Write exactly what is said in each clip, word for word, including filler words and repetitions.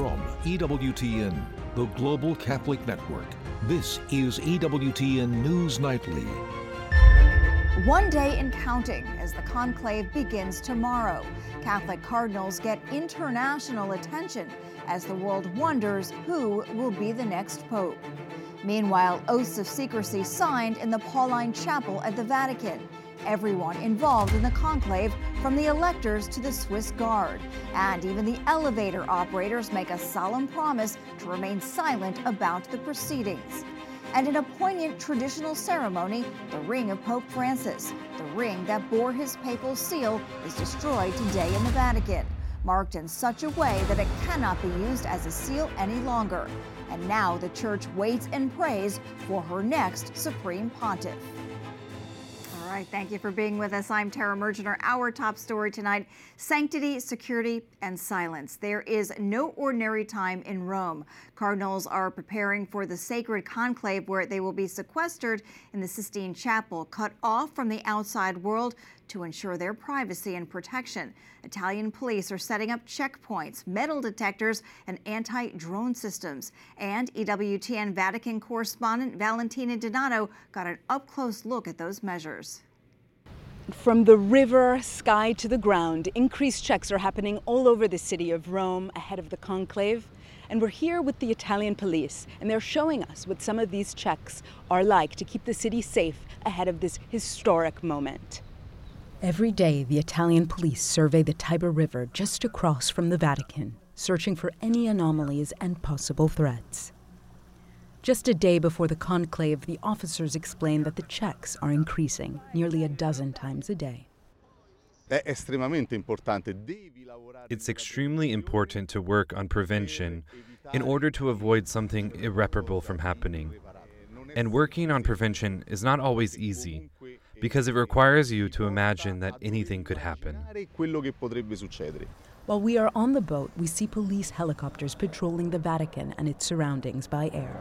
From E W T N, the Global Catholic Network, this is E W T N News Nightly. One day and counting as the conclave begins tomorrow. Catholic cardinals get international attention as the world wonders who will be the next pope. Meanwhile, oaths of secrecy signed in the Pauline Chapel at the Vatican. Everyone involved in the conclave, from the electors to the Swiss Guard. And even the elevator operators make a solemn promise to remain silent about the proceedings. And in a poignant traditional ceremony, the ring of Pope Francis, the ring that bore his papal seal, is destroyed today in the Vatican, marked in such a way that it cannot be used as a seal any longer. And now the Church waits and prays for her next Supreme Pontiff. All right, thank you for being with us. I'm Tara Mergener. Our top story tonight, sanctity, security, and silence. There is no ordinary time in Rome. Cardinals are preparing for the sacred conclave where they will be sequestered in the Sistine Chapel, cut off from the outside world to ensure their privacy and protection. Italian police are setting up checkpoints, metal detectors, and anti-drone systems. And E W T N Vatican correspondent Valentina Donato got an up-close look at those measures. From the river, sky to the ground, increased checks are happening all over the city of Rome ahead of the conclave. And we're here with the Italian police, and they're showing us what some of these checks are like to keep the city safe ahead of this historic moment. Every day, the Italian police survey the Tiber River just across from the Vatican, searching for any anomalies and possible threats. Just a day before the conclave, the officers explain that the checks are increasing, nearly a dozen times a day. It's extremely important to work on prevention in order to avoid something irreparable from happening. And working on prevention is not always easy, because it requires you to imagine that anything could happen. While we are on the boat, we see police helicopters patrolling the Vatican and its surroundings by air.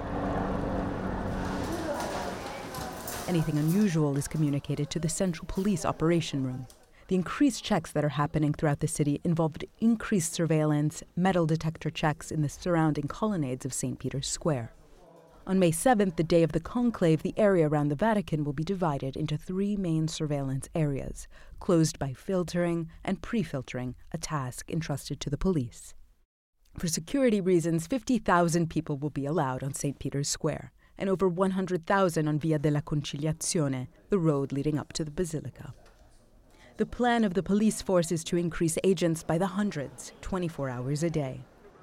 Anything unusual is communicated to the Central Police Operation Room. The increased checks that are happening throughout the city involved increased surveillance, metal detector checks in the surrounding colonnades of Saint Peter's Square. On May seventh, the day of the conclave, the area around the Vatican will be divided into three main surveillance areas, closed by filtering and pre-filtering, a task entrusted to the police. For security reasons, fifty thousand people will be allowed on Saint Peter's Square, and over one hundred thousand on Via della Conciliazione, the road leading up to the Basilica. The plan of the police force is to increase agents by the hundreds, twenty-four hours a day.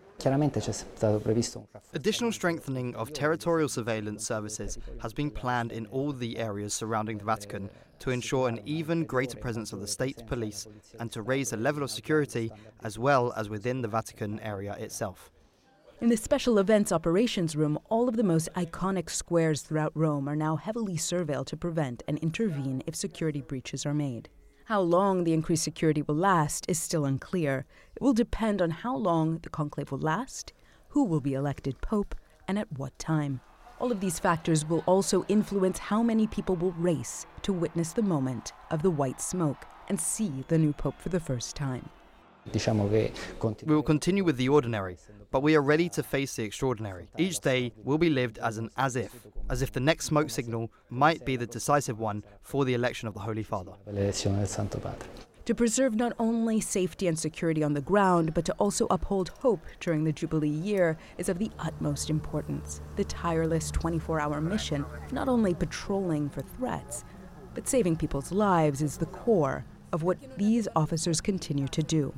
Additional strengthening of territorial surveillance services has been planned in all the areas surrounding the Vatican to ensure an even greater presence of the state police and to raise the level of security as well as within the Vatican area itself. In the Special Events Operations Room, all of the most iconic squares throughout Rome are now heavily surveilled to prevent and intervene if security breaches are made. How long the increased security will last is still unclear. It will depend on how long the conclave will last, who will be elected pope, and at what time. All of these factors will also influence how many people will race to witness the moment of the white smoke and see the new pope for the first time. We will continue with the ordinary, but we are ready to face the extraordinary. Each day will be lived as an as-if, as if the next smoke signal might be the decisive one for the election of the Holy Father. To preserve not only safety and security on the ground, but to also uphold hope during the Jubilee year is of the utmost importance. The tireless twenty-four hour mission, not only patrolling for threats, but saving people's lives is the core of what these officers continue to do.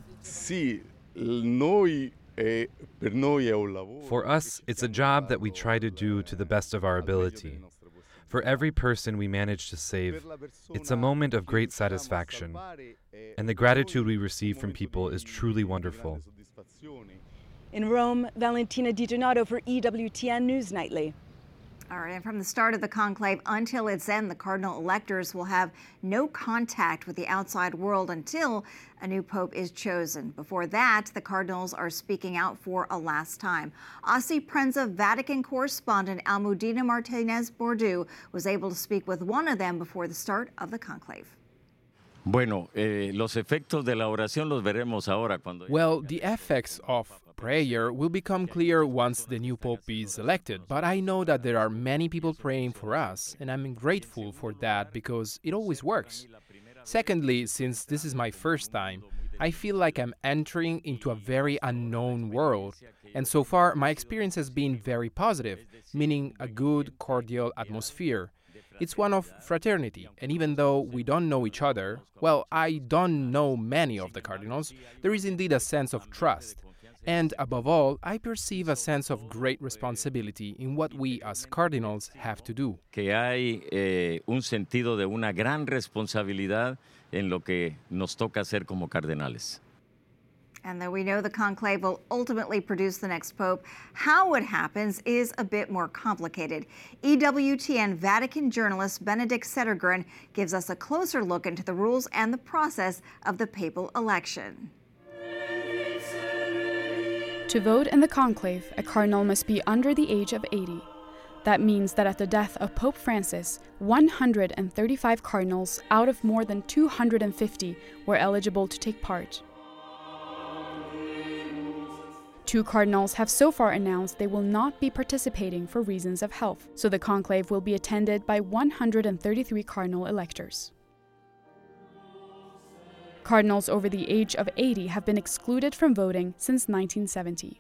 For us, it's a job that we try to do to the best of our ability. For every person we manage to save, it's a moment of great satisfaction, and the gratitude we receive from people is truly wonderful. In Rome, Valentina Di Donato for E W T N News Nightly. All right, and from the start of the conclave until its end, the cardinal electors will have no contact with the outside world until a new pope is chosen. Before that, the cardinals are speaking out for a last time. Asi Prensa Vatican correspondent Almudena Martinez Bordeaux was able to speak with one of them before the start of the conclave. Bueno, eh, los efectos de la oración los veremos ahora cuando. Well, the effects of prayer will become clear once the new Pope is elected, but I know that there are many people praying for us, and I'm grateful for that because it always works. Secondly, since this is my first time, I feel like I'm entering into a very unknown world, and so far my experience has been very positive, meaning a good, cordial atmosphere. It's one of fraternity, and even though we don't know each other, well, I don't know many of the cardinals, there is indeed a sense of trust. And above all, I perceive a sense of great responsibility in what we as cardinals have to do. Que hay eh, un sentido de una gran responsabilidad en lo que nos toca hacer como cardenales. And though we know the conclave will ultimately produce the next pope, how it happens is a bit more complicated. E W T N Vatican journalist Benedict Sedergren gives us a closer look into the rules and the process of the papal election. To vote in the conclave, a cardinal must be under the age of eighty. That means that at the death of Pope Francis, one hundred thirty-five cardinals out of more than two hundred fifty were eligible to take part. Two cardinals have so far announced they will not be participating for reasons of health, so the conclave will be attended by one hundred thirty-three cardinal electors. Cardinals over the age of eighty have been excluded from voting since nineteen seventy.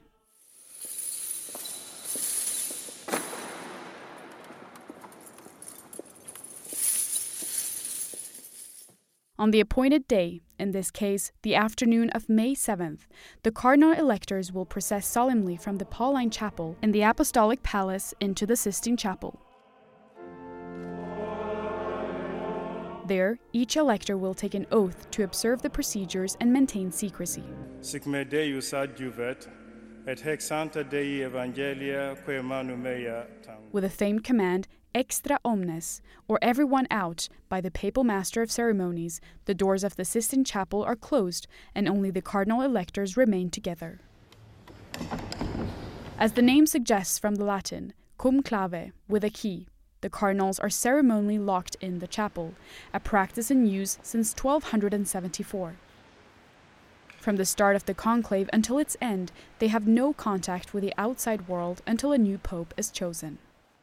On the appointed day, in this case, the afternoon of May seventh, the cardinal electors will process solemnly from the Pauline Chapel in the Apostolic Palace into the Sistine Chapel. There, each elector will take an oath to observe the procedures and maintain secrecy. Sic me Deus adjuvet, et haec sancta Dei evangelia quae manu mea tam. With a famed command, extra omnes, or everyone out, by the papal master of ceremonies, the doors of the Sistine Chapel are closed and only the cardinal electors remain together. As the name suggests from the Latin, cum clave, with a key, the cardinals are ceremonially locked in the chapel, a practice in use since twelve seventy-four. From the start of the conclave until its end, they have no contact with the outside world until a new pope is chosen.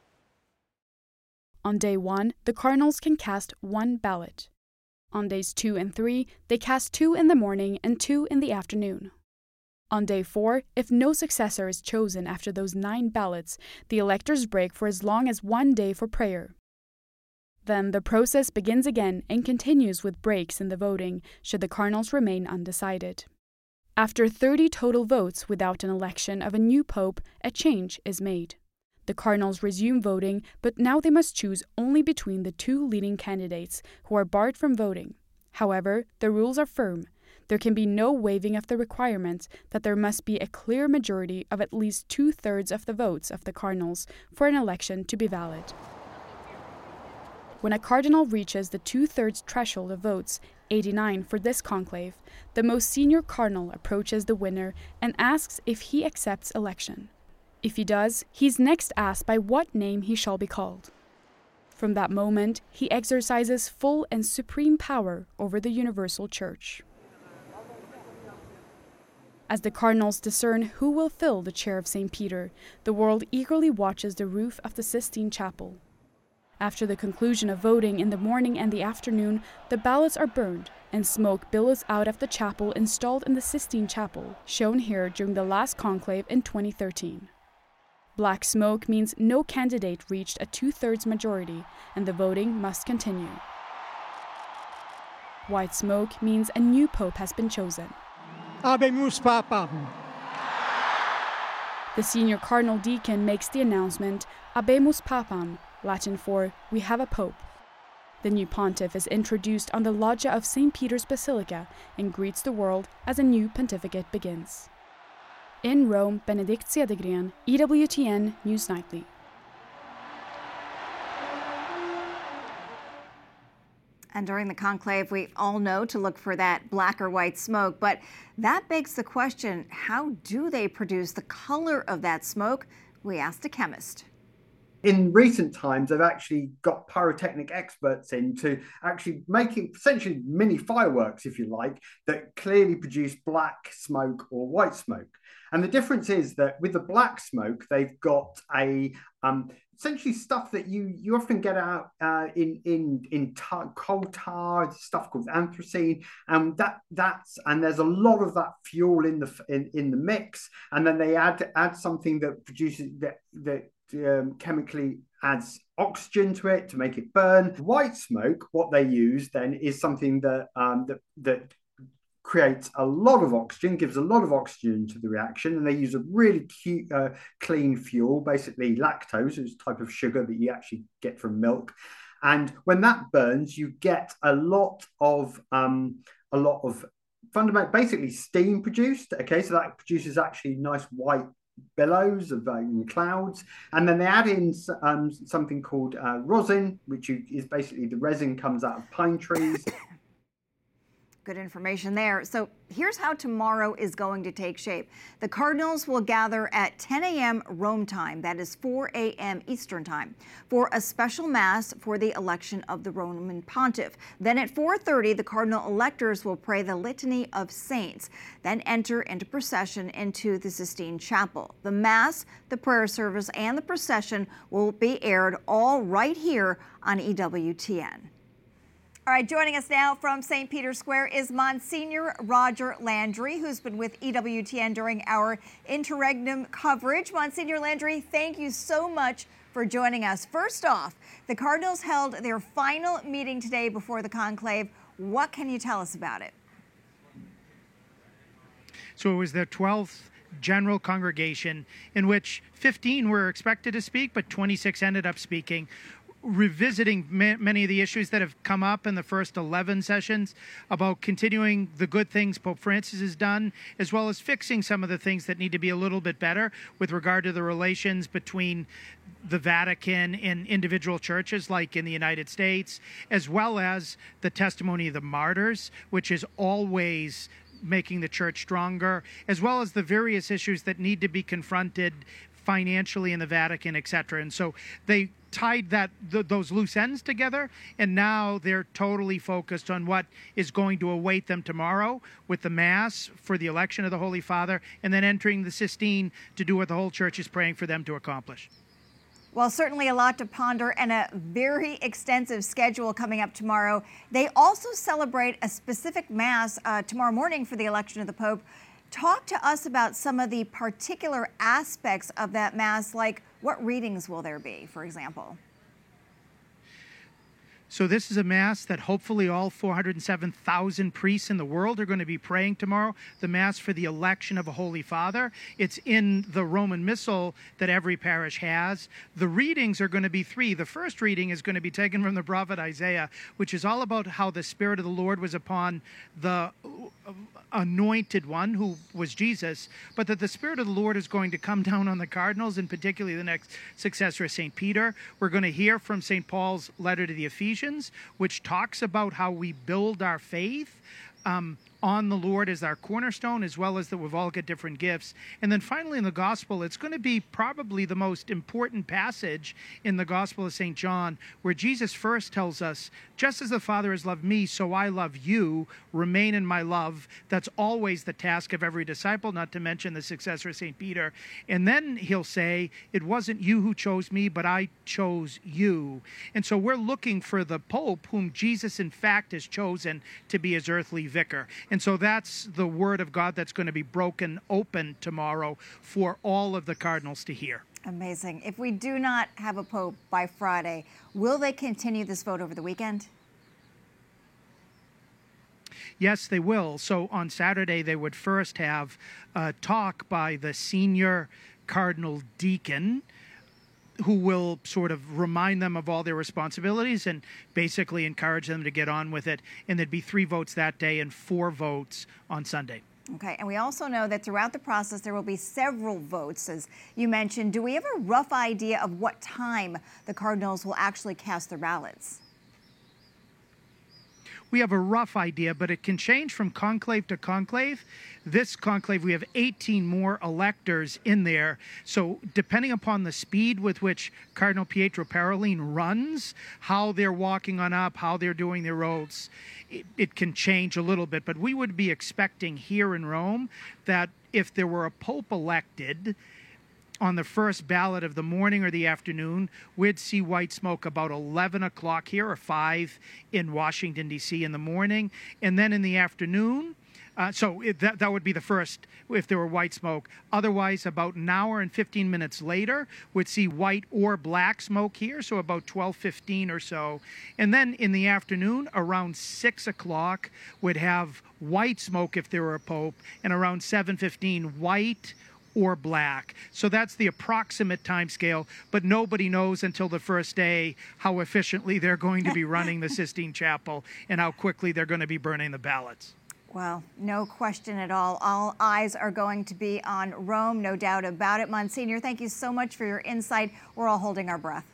On day one, the cardinals can cast one ballot. On days two and three, they cast two in the morning and two in the afternoon. On day four, if no successor is chosen after those nine ballots, the electors break for as long as one day for prayer. Then the process begins again and continues with breaks in the voting, should the cardinals remain undecided. After thirty total votes without an election of a new pope, a change is made. The cardinals resume voting, but now they must choose only between the two leading candidates, who are barred from voting. However, the rules are firm. There can be no waiving of the requirement that there must be a clear majority of at least two-thirds of the votes of the cardinals for an election to be valid. When a cardinal reaches the two-thirds threshold of votes, eighty-nine for this conclave, the most senior cardinal approaches the winner and asks if he accepts election. If he does, he's next asked by what name he shall be called. From that moment, he exercises full and supreme power over the universal church. As the cardinals discern who will fill the chair of Saint Peter, the world eagerly watches the roof of the Sistine Chapel. After the conclusion of voting in the morning and the afternoon, the ballots are burned, and smoke billows out of the chapel installed in the Sistine Chapel, shown here during the last conclave in twenty thirteen. Black smoke means no candidate reached a two-thirds majority, and the voting must continue. White smoke means a new pope has been chosen. Habemus Papam. The senior cardinal deacon makes the announcement, Habemus Papam, Latin for, we have a pope. The new pontiff is introduced on the loggia of Saint Peter's Basilica and greets the world as a new pontificate begins. In Rome, Benedict Sedergren, E W T N News Nightly. And during the conclave, we all know to look for that black or white smoke, but that begs the question, how do they produce the color of that smoke? We asked a chemist. In recent times, they've actually got pyrotechnic experts in to actually making essentially mini fireworks, if you like, that clearly produce black smoke or white smoke. And the difference is that with the black smoke, they've got a um, essentially stuff that you you often get out uh, in in in tar, coal tar, stuff called anthracene, and that that's and there's a lot of that fuel in the in, in the mix, and then they add add something that produces that that um, chemically adds oxygen to it to make it burn. White smoke, what they use then is something that um, that that creates a lot of oxygen, gives a lot of oxygen to the reaction, and they use a really cute, uh, clean fuel, basically lactose, which is a type of sugar that you actually get from milk. And when that burns, you get a lot of um, a lot of fundamental, basically steam produced. Okay, so that produces actually nice white billows of uh, clouds, and then they add in um, something called uh, rosin, which you, is basically the resin comes out of pine trees. Good information there. So here's how tomorrow is going to take shape. The Cardinals will gather at ten a m Rome time, that is four a m Eastern time, for a special mass for the election of the Roman pontiff. Then at four thirty, the Cardinal electors will pray the Litany of Saints, then enter into procession into the Sistine Chapel. The Mass, the prayer service, and the procession will be aired all right here on E W T N. All right, joining us now from Saint Peter's Square is Monsignor Roger Landry, who's been with E W T N during our interregnum coverage. Monsignor Landry, thank you so much for joining us. First off, the Cardinals held their final meeting today before the conclave. What can you tell us about it? So it was their twelfth general congregation in which fifteen were expected to speak, but twenty-six ended up speaking, revisiting ma- many of the issues that have come up in the first eleven sessions about continuing the good things Pope Francis has done, as well as fixing some of the things that need to be a little bit better with regard to the relations between the Vatican and individual churches like in the United States, as well as the testimony of the martyrs, which is always making the church stronger, as well as the various issues that need to be confronted financially in the Vatican, et cetera. And so they tied that th- those loose ends together, and now they're totally focused on what is going to await them tomorrow with the Mass for the election of the Holy Father, and then entering the Sistine to do what the whole church is praying for them to accomplish. Well, certainly a lot to ponder and a very extensive schedule coming up tomorrow. They also celebrate a specific Mass uh, tomorrow morning for the election of the Pope. Talk to us about some of the particular aspects of that Mass, like what readings will there be, for example? So this is a Mass that hopefully all four hundred seven thousand priests in the world are going to be praying tomorrow, the Mass for the election of a Holy Father. It's in the Roman Missal that every parish has. The readings are going to be three. The first reading is going to be taken from the prophet Isaiah, which is all about how the Spirit of the Lord was upon the anointed one, who was Jesus, but that the Spirit of the Lord is going to come down on the cardinals, and particularly the next successor of Saint Peter. We're going to hear from Saint Paul's letter to the Ephesians, which talks about how we build our faith um, on the Lord as our cornerstone, as well as that we've all got different gifts. And then finally in the Gospel, it's going to be probably the most important passage in the Gospel of Saint John, where Jesus first tells us, just as the Father has loved me, so I love you, remain in my love. That's always the task of every disciple, not to mention the successor of Saint Peter. And then he'll say, it wasn't you who chose me, but I chose you. And so we're looking for the Pope, whom Jesus in fact has chosen to be his earthly vicar. And so that's the word of God that's going to be broken open tomorrow for all of the cardinals to hear. Amazing. If we do not have a pope by Friday, will they continue this vote over the weekend? Yes, they will. So on Saturday, they would first have a talk by the senior cardinal deacon, who will sort of remind them of all their responsibilities and basically encourage them to get on with it. And there'd be three votes that day and four votes on Sunday. Okay, and we also know that throughout the process there will be several votes, as you mentioned. Do we have a rough idea of what time the cardinals will actually cast their ballots? we have a rough idea, but it can change from conclave to conclave. This conclave, we have eighteen more electors in there. So depending upon the speed with which Cardinal Pietro Parolin runs, how they're walking on up, how they're doing their oaths, it, it can change a little bit. But we would be expecting here in Rome that if there were a pope elected on the first ballot of the morning or the afternoon, we'd see white smoke about eleven o'clock here or five in Washington, D C in the morning. And then in the afternoon, uh, so it, that, that would be the first if there were white smoke. Otherwise, about an hour and fifteen minutes later, we'd see white or black smoke here, so about twelve fifteen or so. And then in the afternoon, around six o'clock, we'd have white smoke if there were a pope, and around seven fifteen, white or black. So that's the approximate time scale, but nobody knows until the first day how efficiently they're going to be running the Sistine Chapel and how quickly they're going to be burning the ballots. Well, no question at all. All eyes are going to be on Rome, no doubt about it. Monsignor, thank you so much for your insight. We're all holding our breath.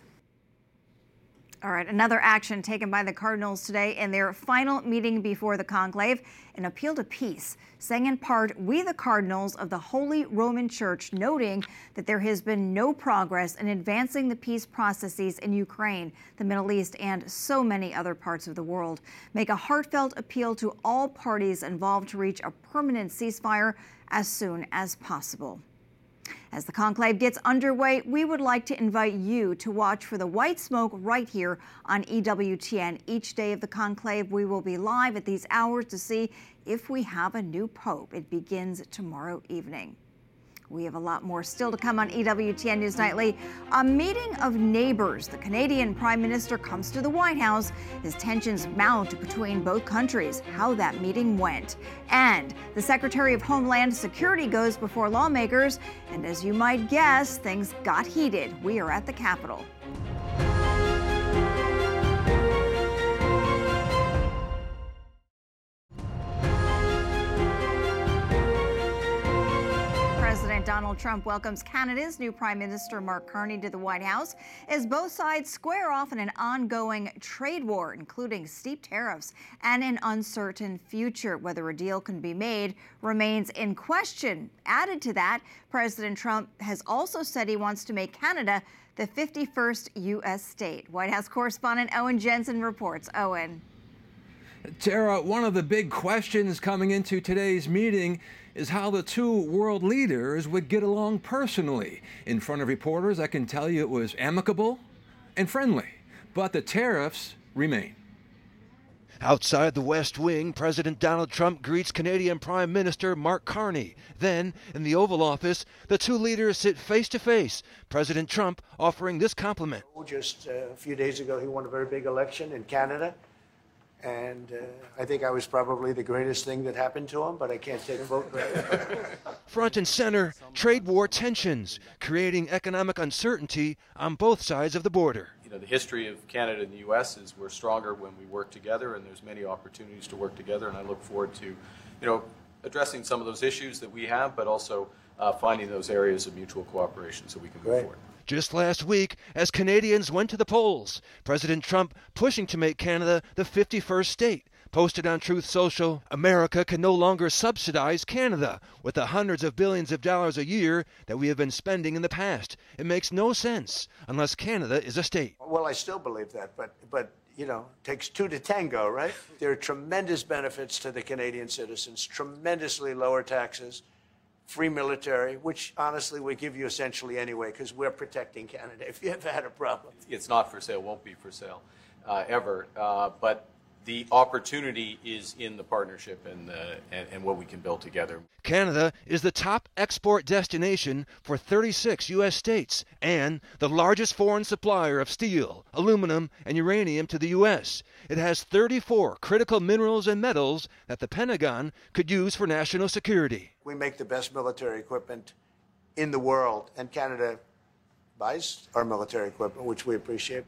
All right, another action taken by the Cardinals today in their final meeting before the conclave, an appeal to peace, saying in part, "We the Cardinals of the Holy Roman Church," noting that there has been no progress in advancing the peace processes in Ukraine, the Middle East, and so many other parts of the world, make a heartfelt appeal to all parties involved to reach a permanent ceasefire as soon as possible. As the conclave gets underway, we would like to invite you to watch for the white smoke right here on E W T N. Each day of the conclave, we will be live at these hours to see if we have a new pope. It begins tomorrow evening. We have a lot more still to come on E W T N News Nightly. A meeting of neighbors. The Canadian Prime Minister comes to the White House as tensions mount between both countries. How that meeting went. And the Secretary of Homeland Security goes before lawmakers. And as you might guess, things got heated. We are at the Capitol. President Donald Trump welcomes Canada's new Prime Minister Mark Carney to the White House as both sides square off in an ongoing trade war, including steep tariffs and an uncertain future. Whether a deal can be made remains in question. Added to that, President Trump has also said he wants to make Canada the fifty-first U S state. White House correspondent Owen Jensen reports. Owen. Tara, one of the big questions coming into today's meeting is how the two world leaders would get along personally. In front of reporters, I can tell you it was amicable and friendly, but the tariffs remain. Outside the West Wing, President Donald Trump greets Canadian Prime Minister Mark Carney. Then, in the Oval Office, the two leaders sit face to face, President Trump offering this compliment. Just a few days ago, he won a very big election in Canada. And uh, I think I was probably the greatest thing that happened to him, but I can't take vote credit. Front and center, trade war tensions, creating economic uncertainty on both sides of the border. You know, the history of Canada and the U S is we're stronger when we work together, and there's many opportunities to work together, and I look forward to, you know, addressing some of those issues that we have, but also uh, finding those areas of mutual cooperation so we can move Great. forward. Just last week, as Canadians went to the polls, President Trump pushing to make Canada the fifty-first state. Posted on Truth Social, America can no longer subsidize Canada with the hundreds of billions of dollars a year that we have been spending in the past. It makes no sense unless Canada is a state. Well, I still believe that, but, but you know, it takes two to tango, right? There are tremendous benefits to the Canadian citizens, tremendously lower taxes, free military, which honestly we give you essentially anyway because we're protecting Canada if you ever had a problem. It's not for sale, won't be for sale uh, ever, uh, but the opportunity is in the partnership and, uh, and, and what we can build together. Canada is the top export destination for thirty-six U S states and the largest foreign supplier of steel, aluminum, and uranium to the U S. It has thirty-four critical minerals and metals that the Pentagon could use for national security. We make the best military equipment in the world, and Canada buys our military equipment, which we appreciate.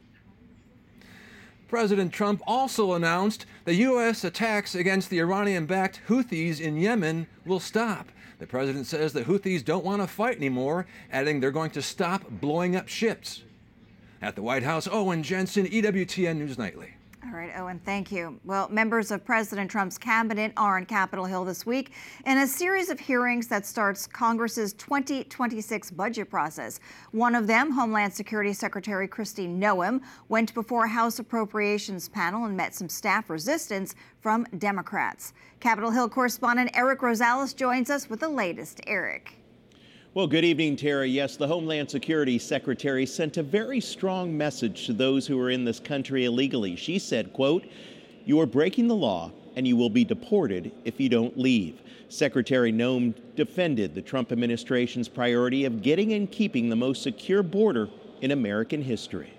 President Trump also announced the U S attacks against the Iranian-backed Houthis in Yemen will stop. The president says the Houthis don't want to fight anymore, adding they're going to stop blowing up ships. At the White House, Owen Jensen, E W T N News Nightly. All right, Owen, thank you. Well, members of President Trump's cabinet are on Capitol Hill this week in a series of hearings that starts Congress's twenty twenty-six budget process. One of them, Homeland Security Secretary Kristi Noem, went before a House Appropriations panel and met some staff resistance from Democrats. Capitol Hill correspondent Eric Rosales joins us with the latest. Eric. Well, good evening, Tara. Yes, the Homeland Security Secretary sent a very strong message to those who are in this country illegally. She said, quote, "You are breaking the law and you will be deported if you don't leave." Secretary Noem defended the Trump administration's priority of getting and keeping the most secure border in American history.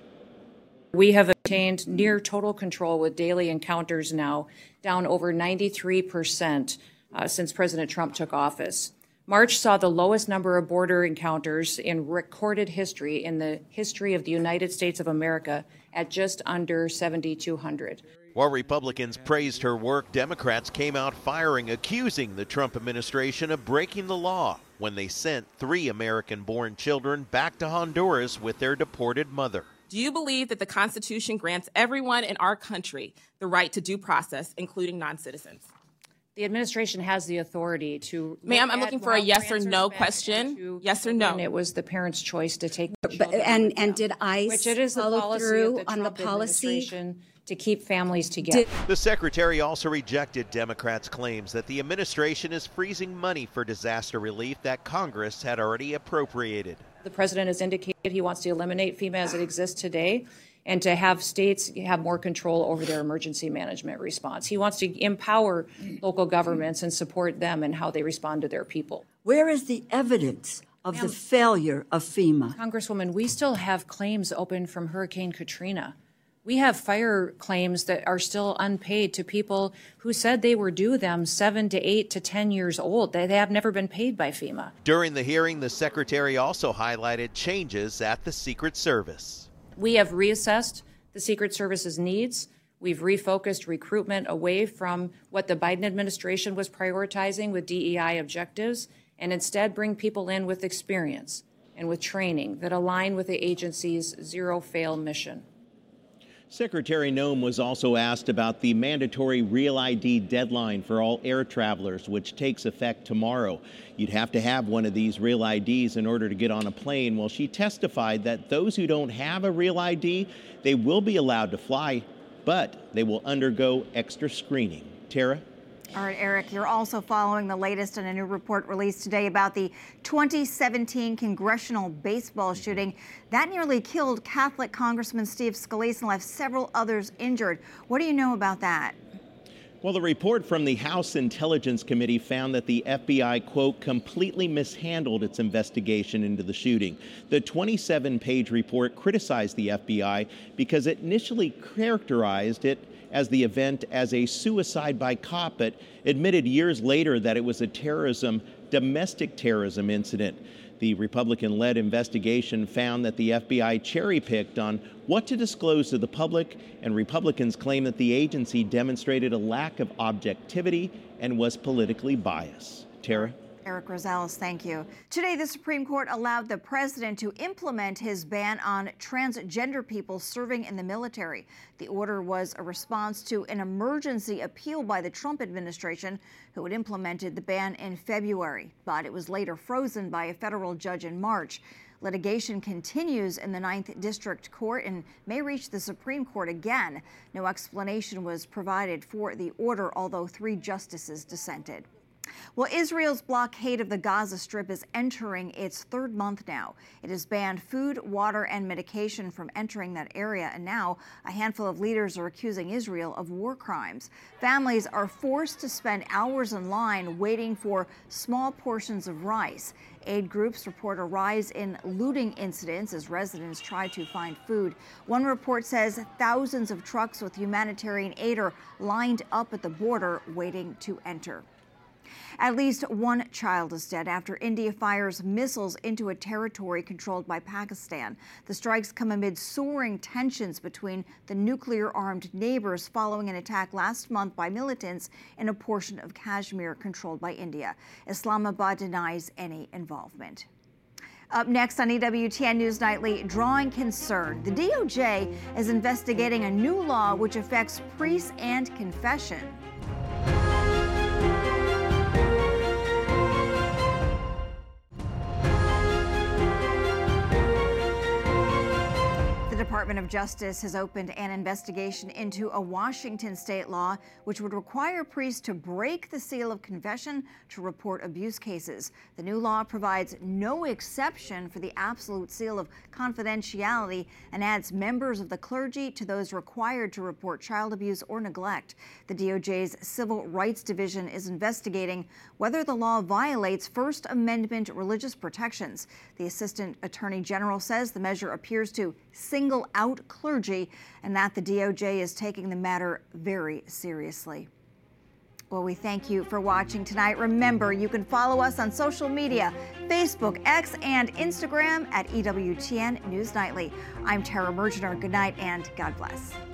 We have obtained near total control with daily encounters now, down over ninety-three percent uh, since President Trump took office. March saw the lowest number of border encounters in recorded history in the history of the United States of America at just under seven thousand two hundred. While Republicans praised her work, Democrats came out firing, accusing the Trump administration of breaking the law when they sent three American-born children back to Honduras with their deported mother. Do you believe that the Constitution grants everyone in our country the right to due process, including non-citizens? The administration has the authority to. Ma'am, I'm looking for a yes or no question. Yes or no? And it was the parents' choice to take. But, and and did ICE which it is the follow policy through of the on Trump the policy administration to keep families together? The secretary also rejected Democrats' claims that the administration is freezing money for disaster relief that Congress had already appropriated. The president has indicated he wants to eliminate FEMA as it exists today, and to have states have more control over their emergency management response. He wants to empower local governments and support them in how they respond to their people. Where is the evidence of the failure of FEMA? Congresswoman, we still have claims open from Hurricane Katrina. We have fire claims that are still unpaid to people who said they were due them seven to eight to ten years old. They, they have never been paid by FEMA. During the hearing, the secretary also highlighted changes at the Secret Service. We have reassessed the Secret Service's needs. We've refocused recruitment away from what the Biden administration was prioritizing with D E I objectives, and instead bring people in with experience and with training that align with the agency's zero-fail mission. Secretary Noem was also asked about the mandatory Real I D deadline for all air travelers, which takes effect tomorrow. You'd have to have one of these Real I Ds in order to get on a plane. Well, she testified that those who don't have a Real I D, they will be allowed to fly, but they will undergo extra screening. Tara? All right, Eric, you're also following the latest in a new report released today about the twenty seventeen congressional baseball shooting. That nearly killed Catholic Congressman Steve Scalise and left several others injured. What do you know about that? Well, the report from the House Intelligence Committee found that the F B I, quote, completely mishandled its investigation into the shooting. The twenty-seven page report criticized the F B I because it initially characterized it as the event as a suicide by cop, but admitted years later that it was a terrorism, domestic terrorism incident. The Republican-led investigation found that the F B I cherry-picked on what to disclose to the public, and Republicans claim that the agency demonstrated a lack of objectivity and was politically biased. Tara? Eric Rosales, thank you. Today, the Supreme Court allowed the president to implement his ban on transgender people serving in the military. The order was a response to an emergency appeal by the Trump administration, who had implemented the ban in February, but it was later frozen by a federal judge in March. Litigation continues in the Ninth District Court and may reach the Supreme Court again. No explanation was provided for the order, although three justices dissented. Well, Israel's blockade of the Gaza Strip is entering its third month now. It has banned food, water, and medication from entering that area, and now a handful of leaders are accusing Israel of war crimes. Families are forced to spend hours in line waiting for small portions of rice. Aid groups report a rise in looting incidents as residents try to find food. One report says thousands of trucks with humanitarian aid are lined up at the border waiting to enter. At least one child is dead after India fires missiles into a territory controlled by Pakistan. The strikes come amid soaring tensions between the nuclear-armed neighbors following an attack last month by militants in a portion of Kashmir controlled by India. Islamabad denies any involvement. Up next on E W T N News Nightly, drawing concern. The D O J is investigating a new law which affects priests and confession. The Department of Justice has opened an investigation into a Washington state law which would require priests to break the seal of confession to report abuse cases. The new law provides no exception for the absolute seal of confidentiality and adds members of the clergy to those required to report child abuse or neglect. The D O J's Civil Rights Division is investigating whether the law violates First Amendment religious protections. The Assistant Attorney General says the measure appears to single out clergy and that the D O J is taking the matter very seriously. Well, we thank you for watching tonight. Remember, you can follow us on social media, Facebook, X, and Instagram at E W T N News Nightly. I'm Tara Mergener. Good night and God bless.